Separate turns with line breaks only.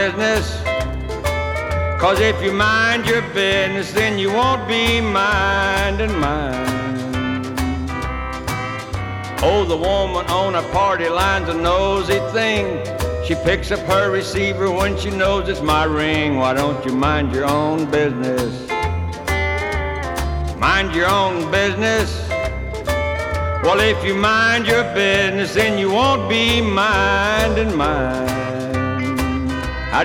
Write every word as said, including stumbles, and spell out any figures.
business. 'Cause if you mind your business, then you won't be minding mine. Oh, the woman on a party line's a nosy thing. She picks up her receiver when she knows it's my ring. Why don't you mind your own business? Mind your own business. Well, if you mind your business, then you won't be minding mine.